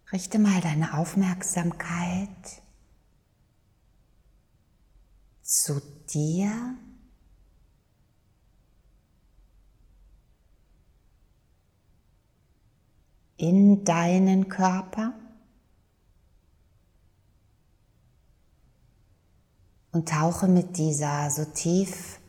Richte mal deine Aufmerksamkeit zu dir. In deinen Körper und tauche mit dieser so tief